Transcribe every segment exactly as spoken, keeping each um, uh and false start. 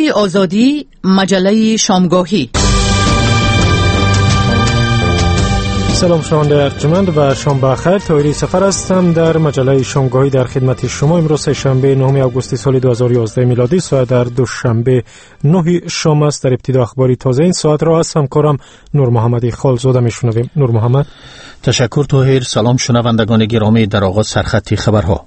رادیوی آزادی، مجله شامگاهی. سلام شنونده ارجمند و شام بخیر. طاهری سفر هستم در مجله شامگاهی در خدمت شما. امروز شنبه نهم آگوست سال دو هزار و یازده میلادی، ساعت در دوشنبه نه شام است. در ابتدا اخباری تازه این ساعت را از همکارم نور محمدی خالزاده میشنویم. نور محمد. تشکر طاهر. سلام شنوندگان گرامی. در آغاز سرخط خبرها.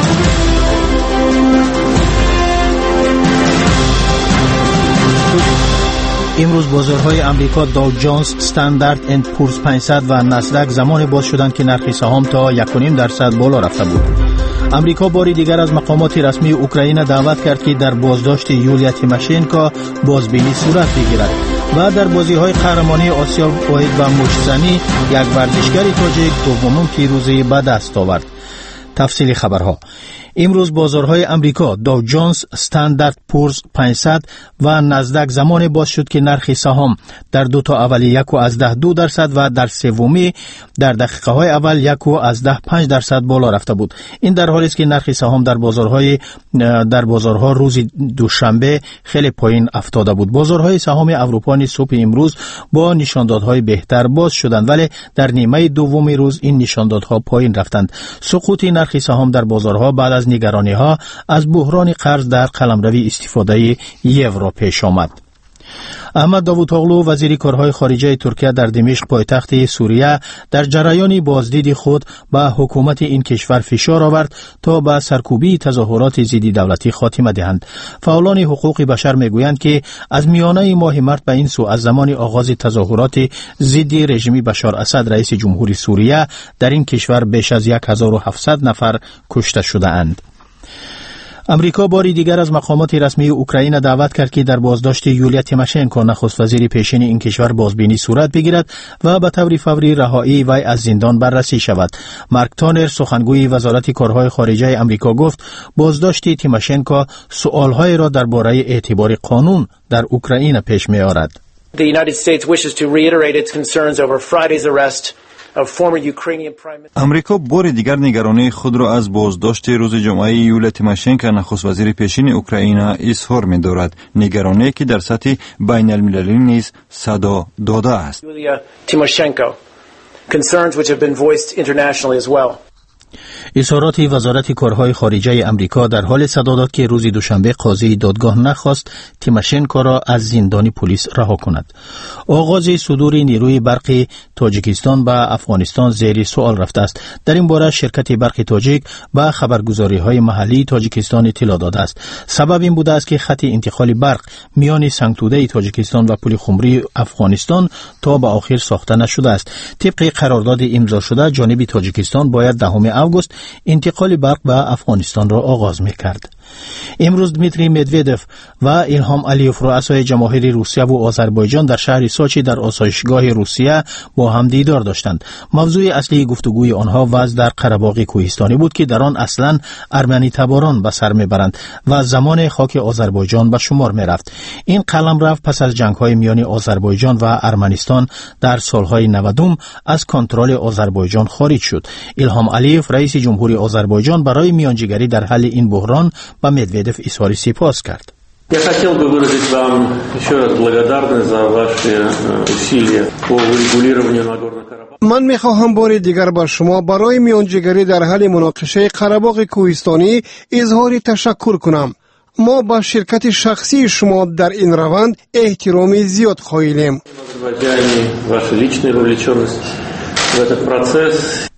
امروز بازارهای امریکا داو جونز، استاندارد اند پورز پانصد و ناسداک زمان باز شدند که نرخ سهام تا یک و نیم درصد بالا رفته بود. امریکا باری دیگر از مقامات رسمی اوکراین دعوت کرد که در بازداشت یولیا تیماشنکو بازبینی صورت بگیرد. و در بازی‌های قهرمانی آسیا واحد و مشت‌زنی یک ورزشگر تاجیک دومین پیروزی به دست آورد. تفصیل خبرها. امروز بازارهای امریکا داو جونز، استاندارد پورز پانصد و ناسداک زمان باز شد که نرخ سهام در دو تا اول یک و از ده دو درصد و در سومی در دقیقه های اول یک و از ده پنج درصد بالا رفته بود. این در حالی است که نرخ سهام در بازارهای در بازارها روز دوشنبه خیلی پایین افتاده بود. بازارهای سهام اروپا نیز صبح امروز با نشاندادهای بهتر باز شدند، ولی در نیمه دوم روز این نشاندادها پایین رفتند. سقوط نرخ سهام در بازارها بعد از نگرانی ها از بحران قرض در قلمروی استفاده یورو پیش آمد. احمد داوودوغلو وزیر کارهای خارجه ترکیه در دمشق پایتخت سوریه در جریان بازدید خود به حکومت این کشور فشار آورد تا به سرکوبی تظاهرات ضد دولتی خاتمه دهند. فعالان حقوق بشر میگویند که از میانه ماه مارس به این سو از زمان آغاز تظاهرات ضد رژیم بشار اسد رئیس جمهوری سوریه در این کشور بیش از هزار و هفتصد نفر کشته شده اند. امریکا باری دیگر از مقامات رسمی اوکراین دعوت کرد که در بازداشت یولیا تیماشنکو نخست وزیر پیشین این کشور بازبینی صورت بگیرد و به طور فوری رهایی وی از زندان بررسی شود. مارک تانر سخنگوی وزارت کارهای خارجه امریکا گفت بازداشت تیماشنکو سوالهای را درباره اعتبار قانون در اوکراین پیش می آورد. The United States wishes to reiterate its concerns over Friday's arrest. امریکا بار دیگر نگرانی خود را از بازداشت روز جمعه یولیا تیماشنکو نخست وزیر پیشین اوکراین اظهار می‌دارد. نگرانی که در سطح بین المللی نیز صدا داده است. یولیا تیماشنکو concerns which have been voiced internationally as well. اظهارات وزارت کارهای خارجه امریکا در حال صدا داد که روز دوشنبه قاضی دادگاه نخواست تیماشنکو را از زندان پلیس رها کند. آغاز صدور نیروی برق تاجیکستان به افغانستان زیر سوال رفته است. در این باره شرکت برق تاجیک به خبرگزاری‌های محلی تاجیکستان اطلاع داده است. سبب این بوده است که خط انتقال برق میان سنگتوده تاجیکستان و پل خمری افغانستان تا به آخر ساخته نشده است. طبق قرارداد امضا شده جانب تاجیکستان باید دهم آگوست انتقال برق به افغانستان را آغاز می‌کرد. امروز دمیتری مدودف و ایلهام علیوف رؤسای جماهیر روسیه و آذربایجان در شهر سوچی در آسایشگاه روسیه با هم دیدار داشتند. موضوع اصلی گفتگوی آنها وضع در قره‌باغ کوهستانی بود که در آن اصلاً ارمنی تباران به سر میبرند و زمان خاک آذربایجان به شمار میرفت. این قلمرو پس از جنگ‌های میان آذربایجان و ارمنستان در سالهای نودم از کنترل آذربایجان خارج شد. ایلهام علیوف رئیس جمهوری آذربایجان برای میانجیگری در حل این بحران با مدودف اظهار سپاس کرد. Я хотел бы выразить вам еще раз благодарность за ваши усилия по урегулированию Нагорного Карабаха. من می‌خواهم بار دیگر بر شما برای میانجیگری در حل مناقشه قره‌باغ کوهستانی اظهار تشکر کنم. ما با شرکت شخصی شما در این روند احترام زیاد قائلیم. Ваша личная вовлеченность в этот процесс.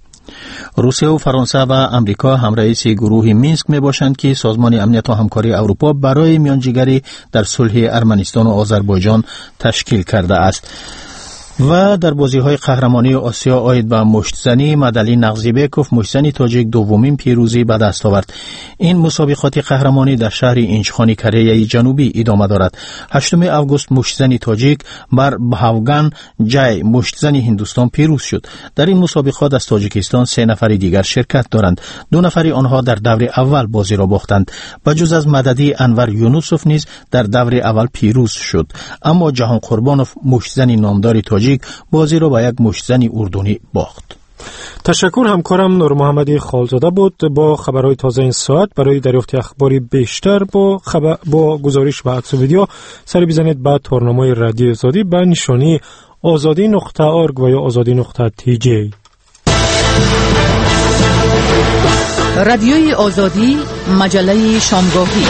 روسیه و فرانسه و امریکا هم رئیس گروه مینسک می باشند که سازمان امنیت و همکاری اروپا برای میانجیگری در صلح ارمنستان و آذربایجان تشکیل کرده است. و در بازی‌های قهرمانی آسیا آید به مشت‌زنی مدلی نغزیبکوف مشت‌زن تاجیک دومین پیروزی به دست آورد. این مسابقات قهرمانی در شهر اینچخانی کره جنوبی ادامه دارد. هشتم آگوست مشت‌زن تاجیک بر بهاوگان جای مشت‌زن هندوستان پیروز شد. در این مسابقات از تاجیکستان سه نفر دیگر شرکت دارند. دو نفر آنها در دور اول بازی را باختند. بجز از مددی انور یونوسوف نیز در دور اول پیروز شد. اما جهان قربانوف مشت‌زن نامدار تاجیک بازی را با یک مشت‌زن اردنی باخت. تشکر. همکارم نور محمدی خالزاده بود با خبرهای تازه این ساعت. برای دریافت اخباری بیشتر با خبر با گزارش و عکس و ویدیو سری بزنید به تورنمای رادیو آزادی به نشانی آزادی نقطه آرگ و یا آزادی نقطه تی جی. رادیوی آزادی، مجله شامگاهی.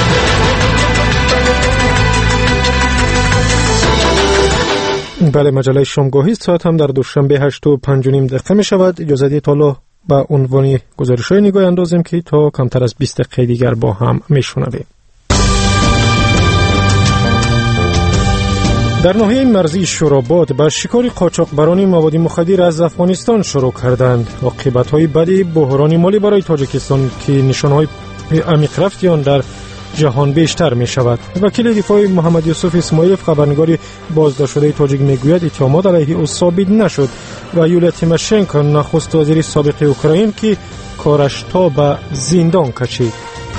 بله، مجله شامگاهی ساعت هم در دوشنبه هشت و پنج و نیم دقیقه می شود. اجازه دید حالا با عنوان گزارش های نگاه اندازیم که تا کمتر از بیست دقیقه دیگر با هم می شنویم. در ناحیه مرزی شوراباد با شکار قاچاقبران مواد مخدر از افغانستان شروع کردند. عاقبت‌های بدی بحران مالی برای تاجیکستان که نشانه‌های عمیق رفتی آن در جهان بیشتر می شود. وکیل دفاع محمد یوسف اسماعیلف خبرنگار بازداشت شده تاجیک میگوید اتهامات علیه او ثابت نشد و یولیا تیماشنکو نخست وزیر سابق اوکراین که کارش تا به زندان کشید.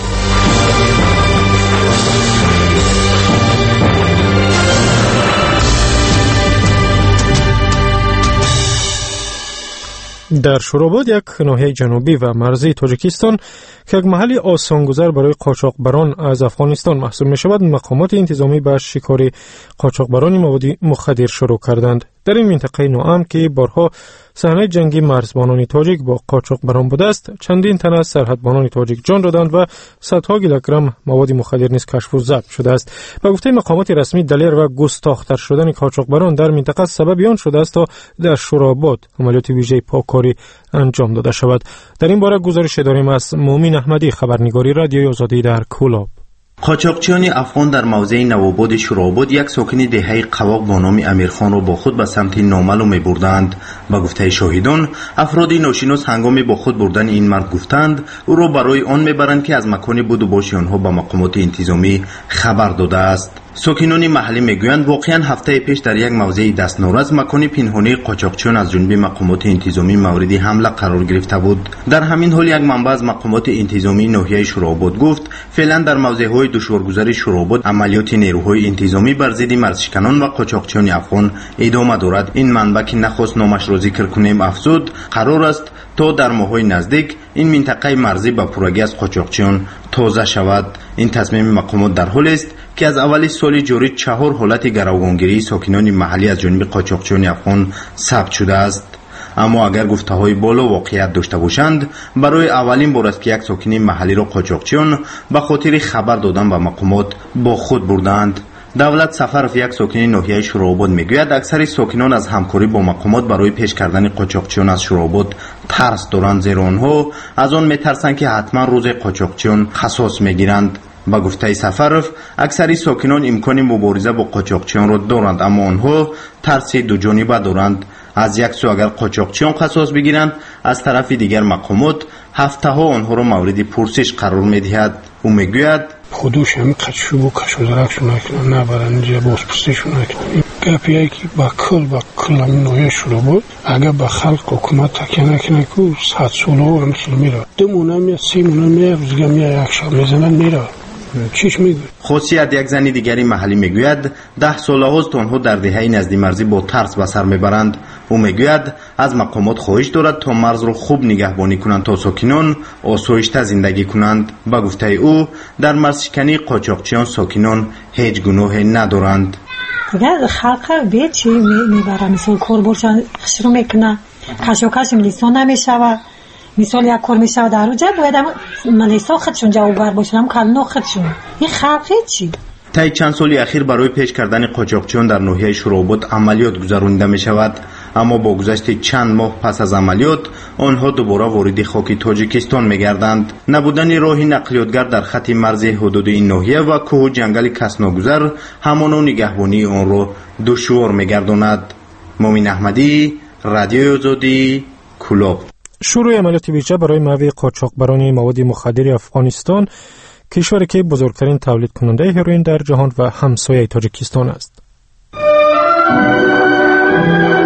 در شوراباد، یک ناحیه جنوبی و مرزی تاجیکستان که یک محل آسانگذر برای قاچاقبران از افغانستان محسوب می شود، مقامات انتظامی به شکار قاچاقبران مواد مخدر شروع کردند. در این منطقه نوام که بارها صحنه جنگی مرزبانان تاجیک با قاچاقبران بوده است، چندین تن از سرحدبانان تاجیک جان دادند و صدها کیلوگرم مواد مخدر نیز کشف و ضبط شده است. به گفته مقامات رسمی، دلیر و گستاخ‌تر شدن قاچاقبران در منطقه سبب آن شده است تا در شوراباد عملیات ویژه پاککاری انجام داده شود. در این باره گزارش داریم از مومن احمدی، خبرنگاری رادیوی آزادی در کولاب. قاچاقچیان افغان در موضع نواباد شوراباد یک ساکن دهه قواق با نام امیرخان را با خود به سمت نامعلوم می‌بردند. با گفته شاهدان، افراد ناشناس هنگام با خود بردن این مرد گفتند او را برای آن میبرند که از مکان بود و باش آنها به مقامات انتظامی خبر داده است. ساکنان محلی میگویند واقعا هفته پیش در یک موضع دستنورز مکان پنهانی قاچاقچیان از جانب مقامات انتظامی مورد حمله قرار گرفته بود. در همین حال یک منبع از مقامات انتظامی ناحیه شوراباد گفت فعلا در موضع‌های دشوارگذر شوراباد عملیات نیروهای انتظامی بر ضد مرزشکنان و قاچاقچیان افغان ادامه دارد. این منبع که نخواست نامش را ذکر کنیم افزود قرار است تا در ماه‌های نزدیک این منطقه مرزی با پرگی از قاچاقچیان تازه شود. این تصمیم مقامات در حالی است که از اول سال جاری چهار حالت گروگانگیری ساکنان محلی از جانب قاچاقچیان افغان ثبت شده است. اما اگر گفته‌های بالا واقعیت داشته باشند، برای اولین بار است که یک ساکن محلی را قاچاقچیان به خاطر خبر دادن به مقامات با خود بردند. دولت سفرف، یک ساکن ناحیه شوراباد، میگوید اکثر ساکنان از همکاری با مقامات برای پیش کردن قاچاقچیان از شوراباد ترس دارند، زیرا آنها از آن میترسند که حتما روز قاچاقچیان قصاص میگیرند. با گفته سفرف، اکثر ساکنان امکان مبارزه با قاچاقچیان را دارند، اما آنها ترس دو جانبه دارند. از یک سو اگر قاچاقچیان قصاص بگیرند، از طرف دیگر مقامات هفته ها آنها را مورد پرسش قرار میدهد. او میگوید خودش هم قچشو بو کشو درکشو نکنن، نبرن اینجا بازپرسیشو نکنن. گپیایی که با کل با کل همین نوعه شروع بود، اگر با خلق حکومت تکیه نکنه که صد ساله ها همسل میره، دو مونه میاد، سی مونه میاد، روزگاه میاد، یک شب میزنن میره. چیش میگوید؟ خاصیت یک زنی دیگری محلی میگوید ده ساله هاست آنها در دهه نزدی مرزی با ترس به سر میبرند. او میگوید از مقامات خواهش دارد تا مرز را خوب نگهبانی کنند تا ساکنان آسایشته زندگی کنند. با گفته او در مرزشکنی قاچاقچیان ساکنان هیچ گناهی ندارند. دیگر خلق به چی میبرن؟ مثل کوربورشان شروع میکنه، کشوکش لیسان نمیشوه، مثال یک کار میشه در اونجا باید ملیسا خودشون جوابگر باشن، هم کلنا خودشون. این خلقی چی؟ طی چند سالی اخیر برای پیش کردن قاچاقچیان در ناحیه شوراباد عملیات گذرانده می شود، اما با گذشت چند ماه پس از عملیات آنها دوباره وارد خاک تاجیکستان می گردند. نبودن راهی نقلیاتگر در خط مرزی حدود این ناحیه و کوه و جنگل کس ناگذر همان نگهبانی آن را دشوار می گرداند. مومن احمدی، رادیوی آزادی، کولاب. شروع عملیات ویژه برای محو قاچاقبران مواد مخدر افغانستان، کشوری که بزرگترین تولید کننده هروئین در جهان و همسایه تاجیکستان است.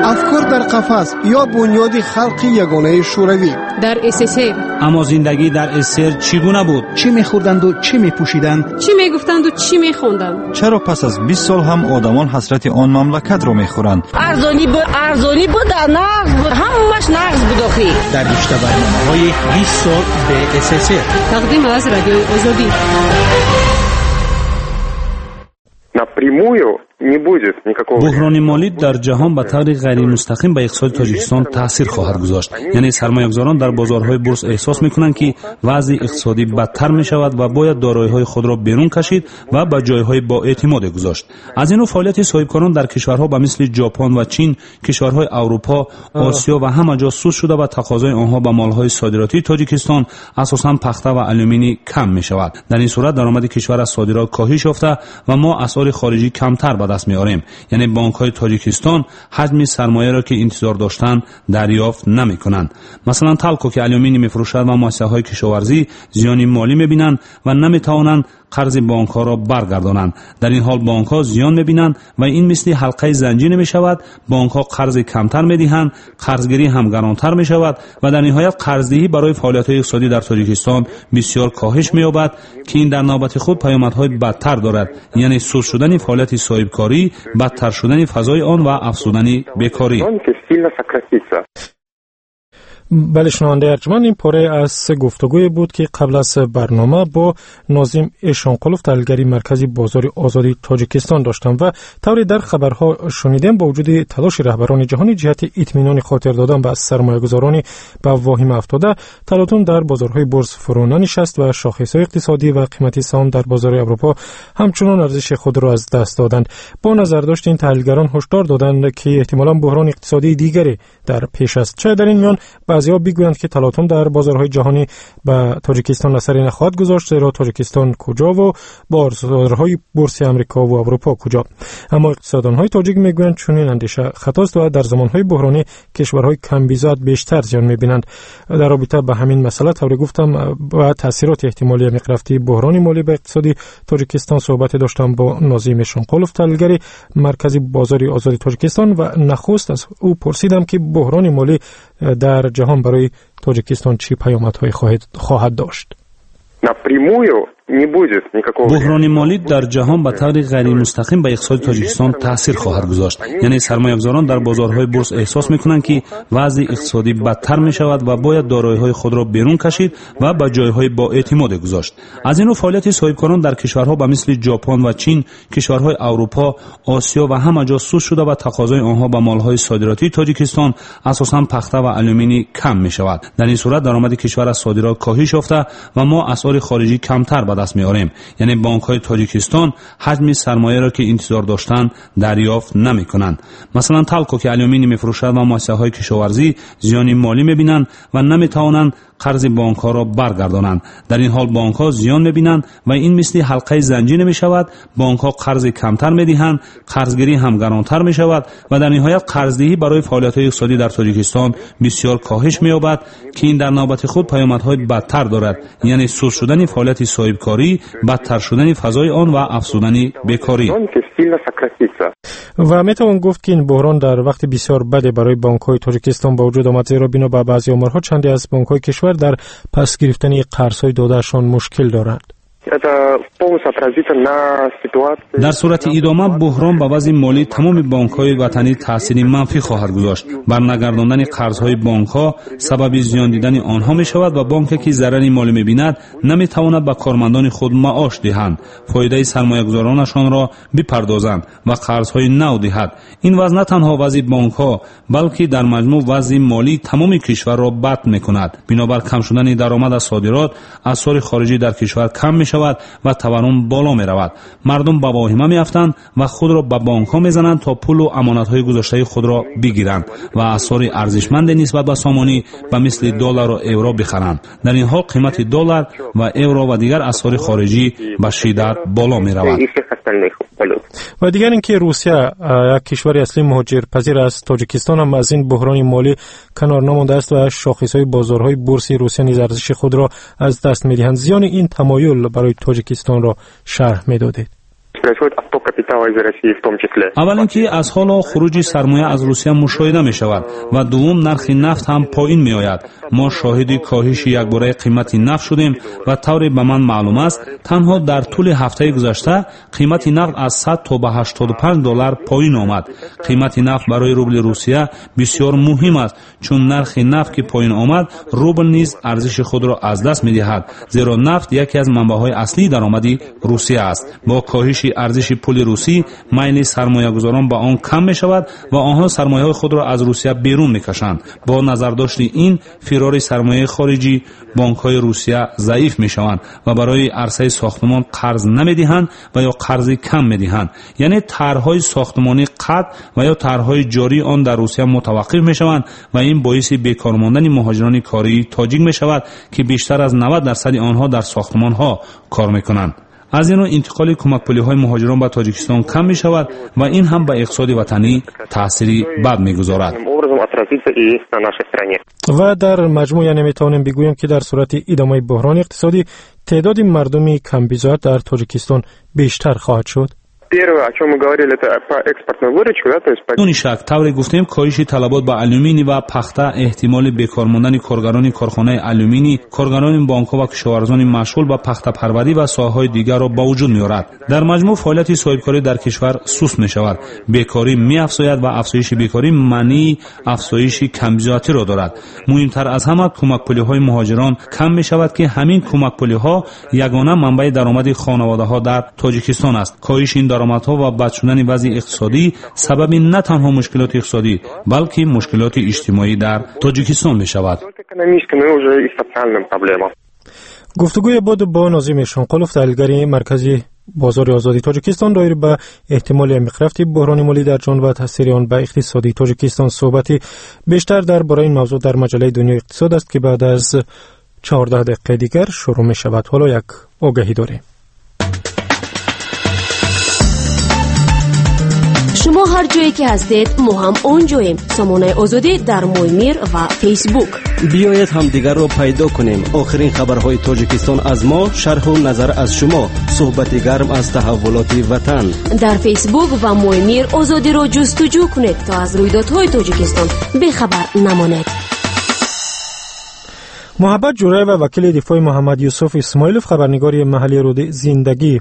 افکار در قفس یا بنیاد خلق یگانه شوروی. در اس اس ار اما زندگی در اس اس ار چگونه بود؟ چی می‌خوردند و چی می‌پوشیدند؟ چی میگفتند و چی می‌خواندند؟ چرا پس از بیست سال هم آدمان حسرت آن مملکت را می‌خورند؟ ارزانی بود، ارزانی بود، نقص بود، همش نقص بود آخی. در رشته برنامه‌های بیست سال به اس اس ار تقدیم از رادیو آزادی. بحران مالی در جهان به طور غیر مستقیم به اقتصاد تاجیکستان تاثیر خواهد گذاشت. یعنی سرمایه‌گذاران در بازارهای بورس احساس می‌کنند که وضع اقتصادی بدتر می‌شود و باید دارایی‌های خود را بیرون کشید و به جای‌های با اعتماد گذاشت. از این رو فعالیت صاحبکاران در کشورها به مثل ژاپن و چین، کشورهای اروپا، آسیا و همه جا سوس شده و تقاضای آنها به مال‌های صادراتی تاجیکستان اساساً پخته و آلومینی کم می‌شود. در این صورت درآمد کشور از صادرات کاهش یافته و ما اسعار خارجی کمتر به دست می‌آوریم. یعنی بانک‌های تاجیکستان حجم سرمایه را که انتظار داشتند دریافت نمی‌کنند. مثلا تالکو که آلومینی می‌فروشد و مؤسسه‌های کشاورزی زیانی مالی می‌بینند و نمی‌توانند قرض بانک‌ها را برگردانند. در این حال بانک‌ها زیان می‌بینند و این مثل حلقه زنجیر می‌شود. بانک‌ها قرض کمتر می‌دهند، قرضگیری هم گرانتر می‌شود و در نهایت قرضدهی برای فعالیت‌های اقتصادی در تاجیکستان بسیار کاهش می‌یابد که این در نوبت خود پیامدهای بدتر دارد، یعنی سوس شدن فعالیت صاحبکاری، بدتر شدن فضای آن و افزودن بیکاری. بله شنونده ارجمند، این پاره از گفتگوی بود که قبل از برنامه با ناظم اشانقلوف تحلیلگر مرکزی بازار آزادی تاجیکستان داشتم و طوری در خبرها شنیدیم با وجود تلاش رهبران جهانی جهت اطمینان خاطر دادن به سرمایه‌گذاران به واهمه افتاده، تلاطم در بازارهای بورس فرو ننشست و شاخص‌های اقتصادی و قیمت سهام در بازار اروپا همچنان ارزش خود را از دست دادند. با نظرداشت این تحلیلگران هشدار دادند که احتمالاً بحران اقتصادی دیگری در پیش است. چه در این میان بعضیا میگویند که تلاطم در بازارهای جهانی به تاجیکستان اثری نخواهد گذاشت، زیرا تاجیکستان کجا و بازارهای بورس آمریکا و اروپا کجا. اما اقتصاددانهای تاجیک میگویند چنین اندیشه خطاست و در زمانهای بحرانی کشورهای کم بیزاد بیشتر زیان میبینند. در رابطه با همین مسئله طوری گفتم با تاثیرات احتمالی عمیق‌رفته بحران مالی به اقتصادی تاجیکستان صحبت داشتم با ناظم اشانقلوف تحلیلگر مرکزی بازار آزادی تاجیکستان و نخست از او پرسیدم که بحران مالی در جهان برای تاجیکستان چه پیامدهایی خواهد داشت. بحران مالی در جهان به طور غیر مستقیم به اقتصاد تاجیکستان تاثیر خواهد گذاشت. یعنی سرمایه‌گذاران در بازارهای بورس احساس می‌کنند که وضع اقتصادی بدتر می‌شود و باید دارایی‌های خود را بیرون کشید و به جای‌های با اعتماد گذاشت. از این رو فعالیت صاحبکاران در کشورها به مثل ژاپن و چین، کشورهای اروپا، آسیا و همه جا سوس شده و تقاضای آنها به مال‌های صادراتی تاجیکستان اساساً پخته و آلومینی کم می‌شود. در این صورت درآمد کشور از صادرات کاهش یافته و ما اسعار خارجی کمتر به دست می‌آوریم. یعنی بانک‌های تاجیکستان حجم سرمایه را که انتظار داشتند دریافت نمی‌کنند. مثلا تالکو که آلومینی می‌فروشد و مؤسسه‌های کشاورزی زیانی مالی می‌بینند و نمی‌توانند قرض بانک‌ها را برگردانند. در این حال بانک‌ها زیان می‌بینند و این مثل حلقه زنجیر می‌شود. بانک‌ها قرض کمتر می‌دهند، قرضگیری هم گرانتر می‌شود و در نهایت قرضدهی برای فعالیت‌های اقتصادی در تاجیکستان بسیار کاهش می‌یابد که این در نوبت خود پیامدهای بدتر دارد، یعنی سوس شدن فعالیت صاحبکاری، بدتر شدن فضای آن و افزودن بیکاری. و میتوان گفت که این بحران در وقت بسیار بد برای بانک‌های تاجیکستان با وجود آمد، زیرا بنا به بعضی آمارها چندی از بانک‌های کشور در پس گرفتن قرض‌های داده‌شان مشکل دارند. در صورت ادامه بحران به وضع مالی تمام بانک‌های وطنی تأثیر منفی خواهد گذاشت. برنگرداندن قرض‌های بانک‌ها سبب زیان دیدن آنها می‌شود و بانکی که ضرر مالی می‌بیند نمی‌تواند به کارمندان خود معاش دهند، فایده سرمایه‌گذارانشان را بپردازند و قرض‌های نو دهد. این وضع نه تنها وضع بانک‌ها بلکه در مجموع وضع مالی تمام کشور را بد می‌کند. بنابر کم شدن درآمد از صادرات، اسعار خارجی در کشور کم می‌شود و تورم بالا می رود. مردم به واهمه می افتند و خود را به بانک ها می زنند تا پول و امانت های گذشته خود را بگیرند و اسعار ارزشمند نسبت به سامانی به مثل دلار و یورو بخرند. در این حال قیمت دلار و یورو و دیگر اسعار خارجی به شدت بالا می رود. و دیگر اینکه روسیه یک کشور اصلی مهاجرپذیر از تاجیکستان هم از این بحران مالی کنار نمانده است و شاخص‌های بازارهای بورسی روسیه نیز ارزش خود را از دست می‌دهند. زیان این تمایل برای تاجیکستان را شرح می‌دادید. اول اینکه از حالا خروج سرمایه از روسیه مشاهده می شود و دوم نرخ نفت هم پایین می آید. ما شاهد کاهش یکباره قیمت نفت شدیم و طوری به من معلوم است تنها در طول هفته گذشته قیمت نفت از صد تا به هشتاد و پنج دلار پایین آمد. قیمت نفت برای روبل روسیه بسیار مهم است چون نرخ نفت که پایین آمد روبل نیز ارزش خود را از دست می دهد، زیرا نفت یکی از منبع‌های اصلی درآمدی روسیه است. با کاهش ارزش پول روسی میل سرمایه‌گذاران به آن کم می شود و آنها سرمایه خود را از روسیه بیرون می کشند. با نظرداشت این فرار سرمایه خارجی بانک‌های روسیه ضعیف می شوند و برای عرصه ساختمان قرض نمی دهند و یا قرض کم می دهند. یعنی طرح‌های ساختمانی قطع و یا طرح‌های جاری آن در روسیه متوقف می شوند و این باعث بیکار ماندن مهاجران کاری تاجیک می شود که بیشتر از نود درصد آنها در ساختمان‌ها کار می کنند. از این رو انتقال کمک پولی‌های مهاجران به تاجیکستان کم می شود و این هم به اقتصاد وطنی تأثیری بد می گذارد. و در مجموع نمی توانیم بگوییم که در صورت ادامه بحران اقتصادی تعداد مردم کم بضاعت در تاجیکستان بیشتر خواهد شد. بدون شک طوری گفتیم کاهش طلبات به آلومینی و پخته احتمال بیکار ماندن کارگران کارخانه آلومینی، کارگران بانک‌ها و کشاورزان مشغول به پخته پروری و ساحه‌های دیگر را به وجود می‌آورد. در مجموع فعالیت صاحبکاری در کشور سست می‌شود. بیکاری می‌افزاید و افزایش بیکاری معنی افزایش کمبضاعتی را دارد. مهمتر از همه کمک پولی‌های مهاجران کم می‌شود که همین کمک پولی‌ها یگانه منبع درآمد خانواده‌ها در تاجیکستان است. کاهش این درآمدها و بد شدن وضع اقتصادی سبب نه تنها مشکلات اقتصادی بلکه مشکلات اجتماعی در تاجیکستان می شود. گفتگوی بود با ناظم شنقلوف تحلیلگر مرکزی بازار آزادی تاجیکستان دایر به احتمال عمیق بحران مالی در جهان و تاثیر آن به اقتصادی تاجیکستان صحبتی بیشتر درباره این موضوع در مجله دنیا اقتصاد است که بعد از چهارده دقیقه دیگر شروع می شود. حالا یک آگهی داریم. شما هر جایی که هستید ما هم اونجاییم. سامانه آزادی در مویمیر و فیسبوک. بیایید هم دیگر رو پیدا کنیم. آخرین خبرهای تاجیکستان از ما، شرح و نظر از شما، صحبت گرم از تحولات وطن. در فیسبوک و مویمیر آزادی رو جستجو کنید تا از رویدادهای تاجیکستان بخبر نمانید. محبت جورای و وکیل دفاع محمد یوسف اسماعیلوف خبرنگار محلی رود زندگی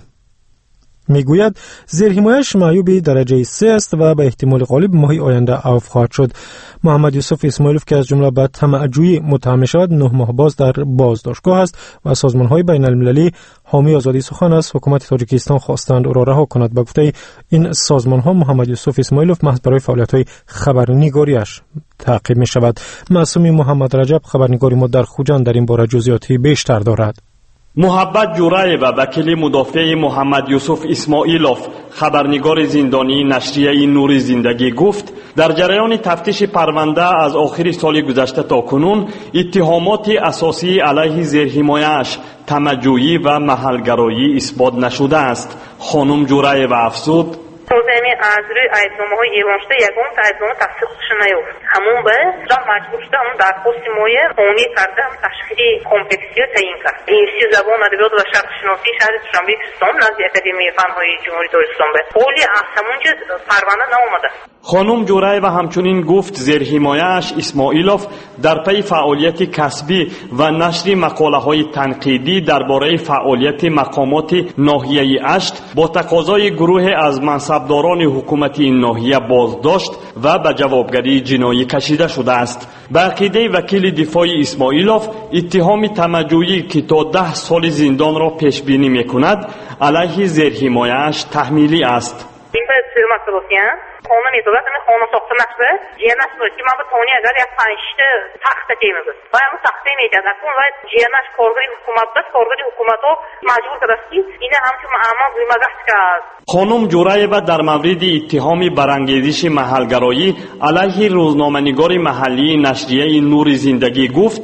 میگوید زیرحمایش معیوب درجه سه است و به احتمال غالب ماه آینده عفو خواهد شد. محمد یوسف اسماعیلوف که از جمله به طمع‌جویی متهم شد نه ماه باز در بازداشتگاه است و سازمان‌های بین‌المللی حامی آزادی سخن از حکومت تاجیکستان خواستند او را رها کند. به گفته این سازمان‌ها محمد یوسف اسماعیلوف محض برای فعالیت‌های خبرنگاریش تعقیب می‌شود. معصومی محمد رجب خبرنگاری ما در خوجند در این باره جزئیاتی بیشتر دارد. محبت جورای و وکیل مدافع محمد یوسف اسماعیلوف خبرنگار زندانی نشریه نور زندگی گفت در جریان تفتیش پرونده از آخر سال گذشته تا کنون اتهامات اساسی علیه زیرحمایه‌اش طمع‌جویی و محلگرایی اثبات نشده است. خانم جورای و افزود روزنامه از روی ایدنامه‌های ایران شده یگان ایدنامه تصدیقش نیافت. همون به جا مجبور شده همون درخواست مایه اونی کرده هم تشخیص کمپلکسی رو تعیین کرد. انگلیسی زبان ادبیات و شرق شناسی شهر دوشنبه سیستان نزد اکادمی فن‌های جمهوری تاجیکستان به قولی از همونجا پرونده نامده. خانم جورای و همچنین گفت زیرحمایه‌اش اسماعیلوف در پی فعالیت کسبی و نشر مقاله‌های تنقیدی درباره فعالیت مقامات ناحیه اشت با تقاضای گروه از منصبداران حکومت این ناحیه بازداشت و به جوابگری جنایی کشیده شده است. به عقیده وکیل دفاع اسماعیلوف اتهام طمع‌جویی که تا ده سال زندان را پیش بینی می‌کند علیه زیرحمایه‌اش تحمیلی است. این به سرمت بسیار خانه می‌دارد همین خانه ساخته نشده جیانش بود که من به تانی اگر یک پنجشته تخت تیمه بود و همون تخته میدید اکنون باید جیانش کارگری حکومت بود کارگری حکومت ها مجبور کرده اینه همچون معما بیمگست کرد. خانم جورایوا در مورد اتهام برانگیزش محلگرایی علیه روزنامه‌نگار محلی نشریه نور زندگی گفت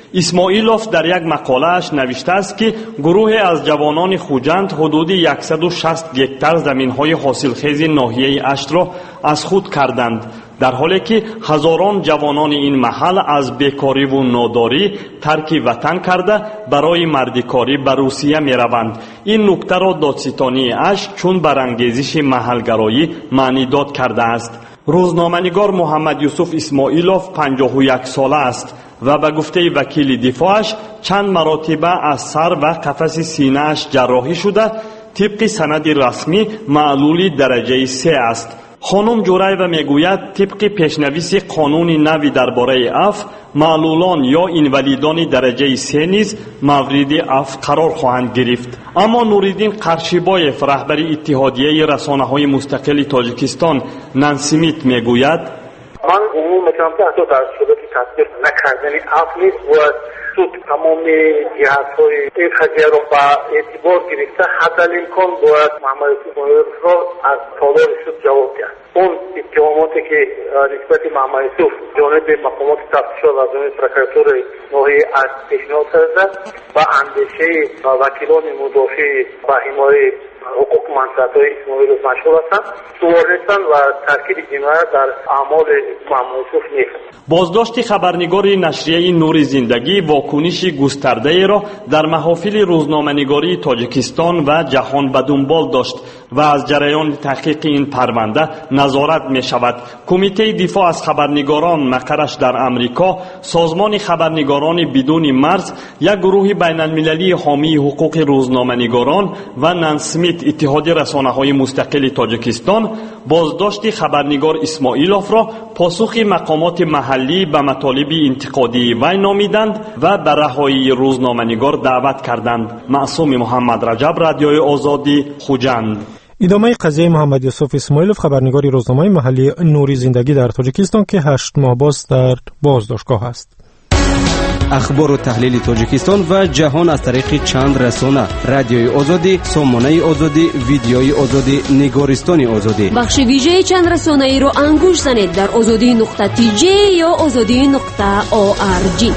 اسماعیلوف در یک مقاله‌اش نوشته است که گروهی از جوانان خوجند حدود صد و شصت گکتار زمین‌های حاصلخیز ناحیه اشت را از خود کردند، در حالی که هزاران جوانان این محل از بیکاری و ناداری ترک وطن کرده برای مردکاری به روسیه می روند. این نکته را دادستانی اشت چون برانگیزش محلگرایی معنی داد کرده است. روزنامه‌نگار محمد یوسف اسماعیلوف پنجاه و یک ساله است و به گفته وکیل دفاعش چند مرتبه از سر و قفس سینه‌اش جراحی شده، طبق سند رسمی معلول درجه سه است. خانم جورایو میگوید طبق پیشنویس قانون نوی درباره عفو، معلولان یا اینولیدان درجه سه نیز مورد عفو قرار خواهند گرفت. اما نوریدین قرشیبایف رهبر اتحادیه رسانه‌های مستقل تاجیکستان نانسیمیت میگوید من عموم میتونم که حتی در صورت تطبیق نکردن عفو نیست و سود تمام جهت‌های این قضیه رو با اعتبار گرفته حتی امکان باید محمد یوسف را از تالار سود جواب دهد. اون اتهاماتی که نسبت محمد یوسف جانب مقامات تفتیشات و جانب پروکراتور ناحیه اشت پیشنهاد کرده و اندیشه وکیلان مدافع و حمایت حقوق منفعت‌های اسماعیلوف مشغول هستند، سوار نیستند و تاکید جنایت در اعمال محمد یوسف نیست. بازداشت خبرنگار نشریه نور زندگی واکنش گسترده را در محافل روزنامه‌نگاری تاجیکستان و جهان به دنبال داشت و از جریان تحقیق این پرونده نظارت می شود. کمیته دفاع از خبرنگاران مقرش در امریکا، سازمان خبرنگاران بدون مرز، یک گروه بین المللی حامی حقوق روزنامه‌نگاران و نانسیمیت اتحاد رسانه‌های مستقل تاجیکستان بازداشت خبرنگار اسماعیلوف را پاسخ مقامات محلی به مطالب انتقادی وی نامیدند و به رهایی روزنامه‌نگار دعوت کردند. معصوم محمد رجب، رادیوی آزادی، خوجند. ادامه قضیه محمد یوسف اسماعیلوف خبرنگار روزنامه محلی نوری زندگی در تاجیکستان که هشت ماه باز در بازداشتگاه است. اخبار و تحلیل تاجیکستان و جهان از طریق چند رسانه: رادیوی آزادی، سامانه آزادی، ویدیوی آزادی، نگارستان آزادی. بخش ویژه چند رسانه ای رو انگوش زنید در آزادی نقطه تی جی یا آزادی نقطه او آر جی.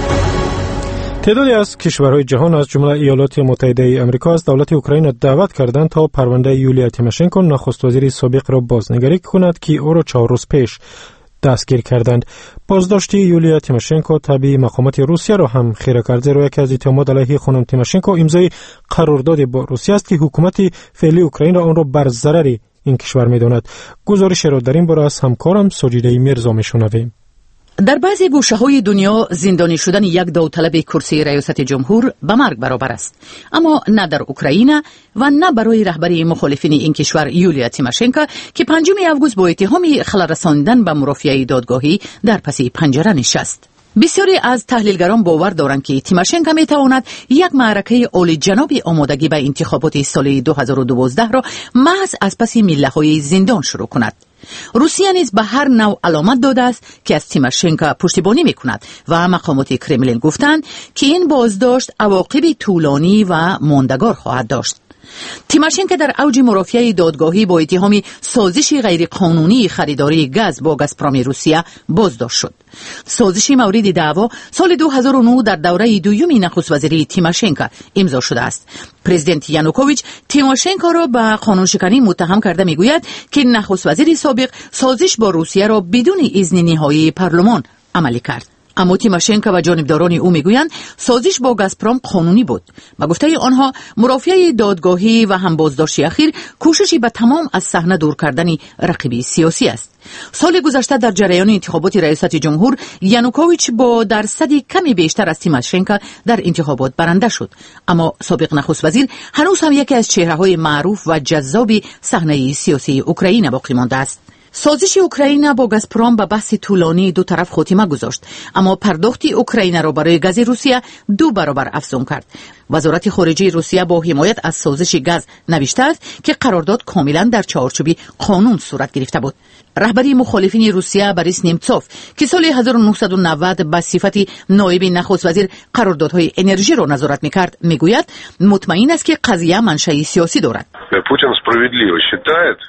تعدادی از کشورهای جهان از جمله ایالات متحده آمریکا از دولت اوکراین دعوت کردند تا پرونده یولیا تیماشنکو نخست وزیر سابق را بازنگری کند که او را چهار روز پیش دستگیر کردند. بازداشت یولیا تیماشنکو تابع مقامات روسیه را هم خیره کرد، زیرا یکی از اتهامات علیه خانم تیماشنکو امضای قرارداد با روسیه است که حکومت فعلی اوکراین را آن را بر ضرر این کشور می‌داند. گزارش را در این باره از همکارم ساجیده میرزا میشنویم. در بعضی گوشه‌های دنیا زندانی شدن یک داوطلب کرسی ریاست جمهور به مرگ برابر است، اما نه در اوکراین و نه برای رهبری مخالفین این کشور یولیا تیماشنکو که پنجم آگوست با اتهام خلل رساندن به مرافعه دادگاهی در پس پنجره نشست. بسیاری از تحلیلگران باور دارند که تیماشنکو میتواند یک معرکه عالی جنابی آمادگی به انتخابات سال دو هزار و دوازده را محض از پس میله‌های زندان شروع کند. روسیه نیز به هر نوع علامت داده است که از تیماشنکو پشتیبانی میکند و مقامات کرملین گفتند که این بازداشت عواقب طولانی و ماندگار خواهد داشت. تیماشنکو در اوج مرافعه دادگاهی با اتهام سازش غیرقانونی خریداری گاز با گازپروم روسیه بازداشت شد. سازش مورد دعوا سال دو هزار و نه در دوره دومی نخست وزیری تیماشنکو امضا شده است. پرزیدنت یانوکوویچ تیماشنکو را به قانون شکنی متهم کرده میگوید که نخست وزیر سابق سازش با روسیه را بدون اذن نهایی پارلمان عملی کرد. اما تیماشنکو و جانبداران او میگویند سازش با گازپروم قانونی بود. با گفته آنها مرافعه دادگاهی و هم بازداشت اخیر کوششی به تمام از صحنه دور کردن رقیب سیاسی است. سال گذشته در جریان انتخابات ریاست جمهور یانوکوویچ با درصدی کمی بیشتر از تیماشنکو در انتخابات برنده شد، اما سابق نخست وزیر هنوز هم یکی از چهره‌های معروف و جذاب صحنه سیاسی اوکراین باقی مانده است. سازش اوکراین با گازپروم به بحث طولانی دو طرف خاتمه گذاشت، اما پرداخت اوکراین را برای گاز روسیه دو برابر افزون کرد. وزارت خارجه روسیه با حمایت از سازش گاز نوشته است که قرارداد کاملا در چارچوب قانون صورت گرفته بود. رهبری مخالفین روسیه بوریس نیمتسوف که سال هزار و نهصد و نود به صفت نایب نخست وزیر قراردادهای انرژی را نظارت میکرد میگوید مطمئن است که قضیه منشأ سیاسی دارد. پوتین справедливо считает,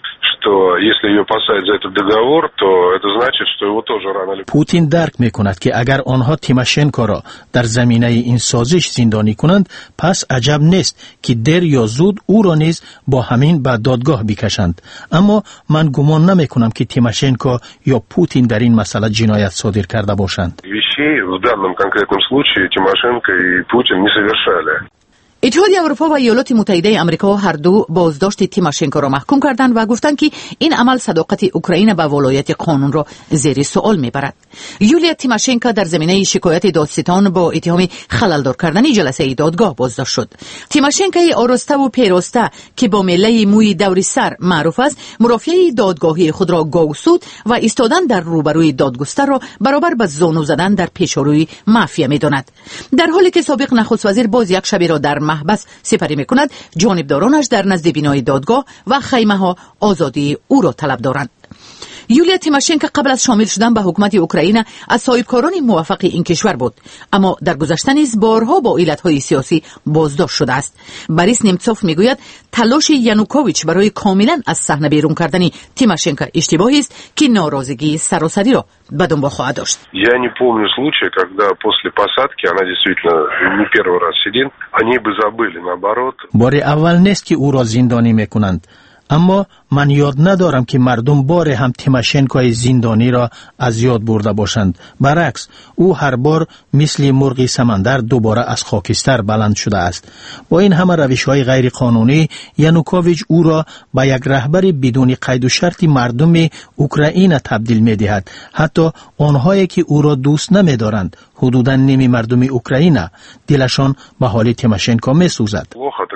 то если ее посадят за этот договор, то это значит, что его тоже рано или поздно. پوتین درک میکند که اگر آنها تیماشنکو را در زمینه این سازش زندانی کنند، پس عجب نیست که دیر یا زود او را نیز با همین به دادگاه بکشند. اما من گمان نمیکنم که تیماشنکو یا پوتین در این مسئله جنایت صادر کرده باشند. Вещей в данном конкретном случае Тимошенко и Путин не совершали. اتحادیه اروپا و ایالات متحده آمریکا هر دو بازداشت تیماشنکو را محکوم کردند و گفتند که این عمل صداقت اوکراین به ولایت قانون را زیر سوال میبرد. یولیا تیماشنکو در زمینه شکایت دادستان با اتهام خللدار کردن جلسه دادگاه بازداشت شد. تیماشنکو آراسته و پیراسته که با میله موی دور سر معروف است، مرافعه دادگاهی خود را گاوسود و ایستادن در روبروی دادگستر را برابر به زانو زدن در پیشروی مافیا میداند. در حالی که سابق نخست وزیر باز یک شبی را در محبس سپری میکند، جانبدارانش در نزد بینای دادگاه و خیمه ها آزادی او را طلب دارند. یولیا تیماشنکو قبل از شامل شدن به حکومت اوکراین از صاحبکاران موفق این کشور بود، اما در گذشته نیز بارها با علتهای سیاسی بازداشت شده است. بوریس نیمتسوف میگوید تلاش یانوکوویچ برای کاملا از صحنه بیرون کردن تیماشنکو اشتباهی است که ناراضگی سراسری را به دنبال خواهد داشت. Я не помню случая, когда после посадки, она действительно не первый раз сидит, они бы забыли, наоборот. بار اول نیست که او را زندانی میکنند، اما من یاد ندارم که مردم بار هم تیماشنکوی زندانی را از یاد برده باشند. برعکس، او هر بار مثل مرغ سمندر دوباره از خاکستر بلند شده است. با این همه روش‌های غیر قانونی، یانوکوویچ او را به یک رهبر بدون قید و شرط مردم اوکراین تبدیل می‌دهد. حتی آنهایی که او را دوست نمی‌دارند، حدوداً نیمی مردم اوکراین، دلشان به حال تیماشنکو می‌سوزد.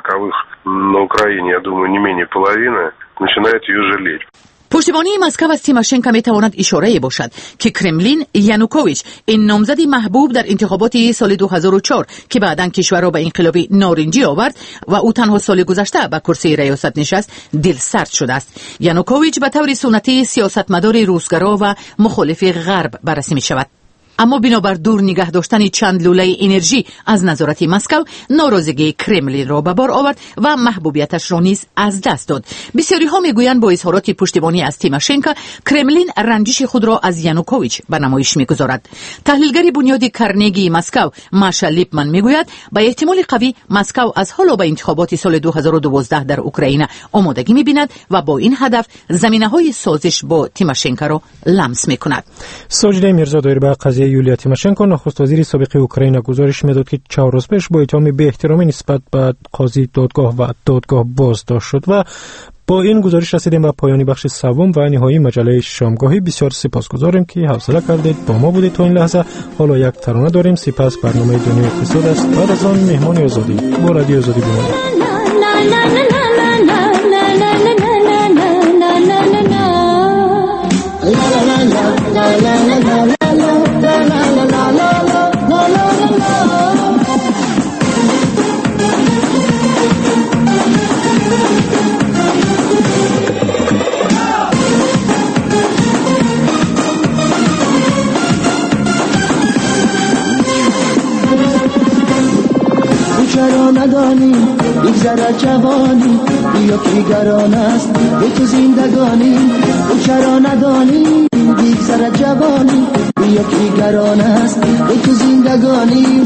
На Украине, я думаю, не менее половины начинают ее жалеть. پشتیبانی مسکو از تیماشنکو می تواند اشاره باشد که کرملین یانوکوویچ این نامزد محبوب در انتخابات سال دو هزار و چهار که بعداً کشور را به انقلاب نارنجی آورد و او تنها سال گذشته به کرسی ریاست نشست، دل سرد شده است. یانوکوویچ به طور سنتی سیاستمدار روسگرا و مخالف غرب بررسی می شود. اما بنابر دور نگه داشتن چند لوله انرژی از نظارت مسکو، ناراضگی کرملین را به بار آورد و محبوبیتش را نیز از دست داد. بسیاری ها میگویند با اظهارات پشتیبانی از تیماشنکو، کرملین رنجش خود را از یانوکوویچ به نمایش میگذارد. تحلیلگر بنیاد کارنگی مسکو ماشا لیپمن میگوید با احتمال قوی مسکو از حالا به انتخابات سال دو هزار و دوازده در اوکراین آمادگی میبیند و با این هدف زمینه‌های سازش با تیماشنکو را لمس میکند. ساجده میرزاداری به قضیه یولیا تیماشنکو، نخست وزیر سابق اوکراین، گزارش میداد که چهار روز پیش با اتهام بی‌احترامی نسبت به قاضی دادگاه و دادگاه بازداشت شد و با این گزارش رسیدیم به پایان بخش سوم و نهایی مجله شامگاهی. بسیار سپاسگزاریم که حوصله کردید با ما بودید تا این لحظه. حالا یک ترانه داریم، سپس برنامه دنیای اقتصاد است. بعد از آن مهمان آزادی با رادیو آزادی بمانید. چرا ندانی بگذر جوانی بیا که گران است به تو زندگانی. او چرا ندانی بگذر جوانی بیا که گران است به تو زندگانی.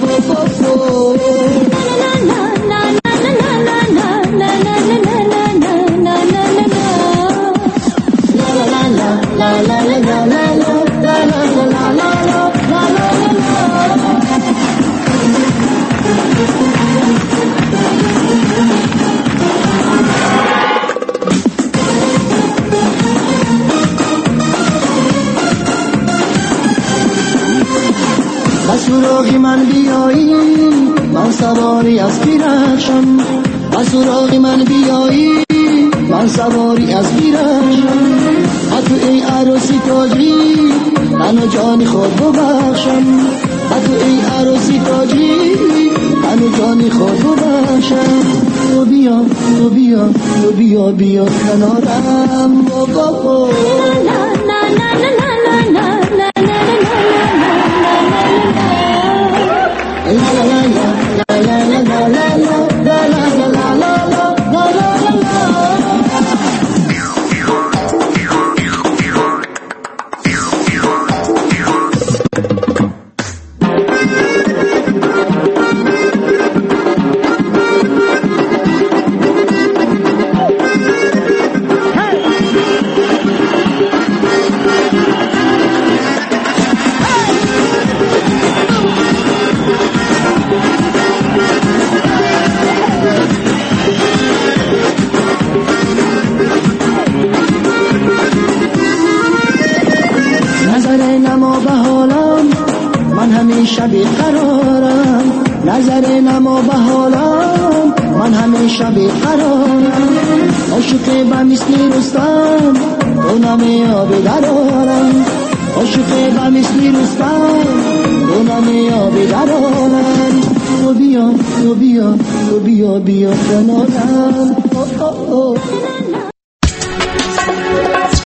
سراغ من بیایی من سواری از بیرشم، از سراغ من بیایی من سواری از بیرشم. حتی ای عروسی تاجی منو جانی خود ببخشم، حتی ای عروسی تاجی منو جانی خود ببخشم. تو بیا تو بیا تو بیا بیا کنارم بابا. همیشه بیقرارم، نظر نما به حالم من همیشه بیقرارم. عاشق به مثل رستم تو نمیابی درارم، عاشق به مثل رستم تو نمیابی درارم. تو بیا تو بیا تو بیا بیا کنارم.